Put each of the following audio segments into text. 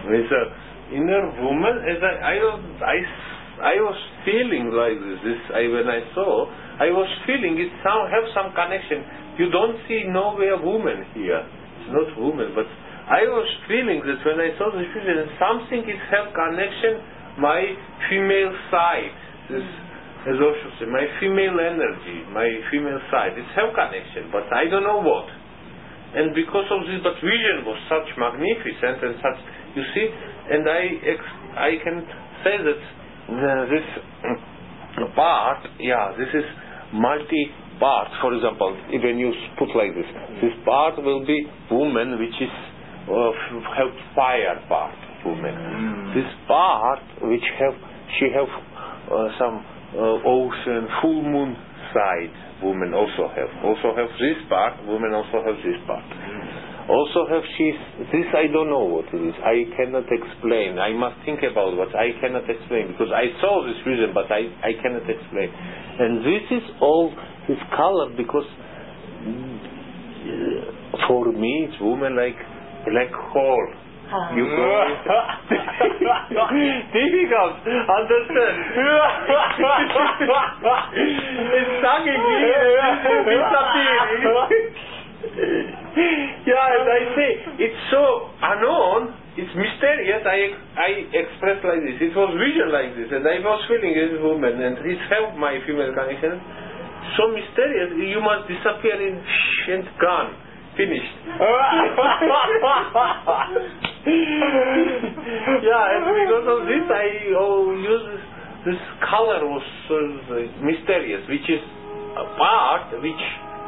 With an inner woman, as I was feeling like this. When I saw, I was feeling it have some connection. You don't see nowhere woman here. It's not woman, but I was feeling that when I saw this vision, something is have connection. My female side, this, as Osho said, my female energy, my female side, it's have connection, but I don't know what. And because of this, but vision was such magnificent and such, you see, and I can say that this part, this is multi-part. For example, when you put like this part will be woman, which is have fire part, woman. This part which she have some ocean, full moon side, woman also have this part, woman also have this part. Also have this I don't know what it is. I cannot explain. I must think about what I cannot explain, because I saw this vision, but I cannot explain. And this is all this color, because for me it's woman like black hole. You go difficult understand. It's sucking me disappearing. And I say it's so unknown, it's mysterious. I express like this. It was vision like this, and I was feeling this woman, and it helped my female connection. So mysterious, you must disappear and gone. Finished. And because of this I use this color was so mysterious, which is a part which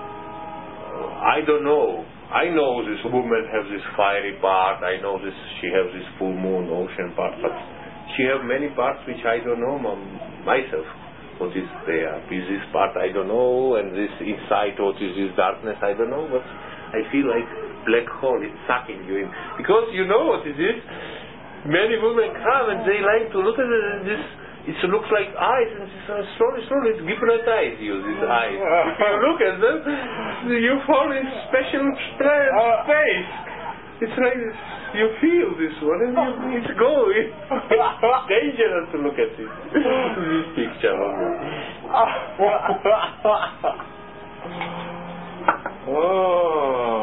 I don't know. I know this woman has this fiery part, I know this she has this full moon ocean part, but she have many parts which I don't know myself. What is there? Is this part I don't know, and this inside what is this darkness I don't know, but I feel like black hole, it's sucking you in. Because you know what it is? Many women come and they like to look at this. It looks like eyes, and slowly it hypnotizes you, these eyes. If you look at them, you fall in special space. It's like this, you feel this one, and it's going. It's dangerous to look at this picture of me. Oh.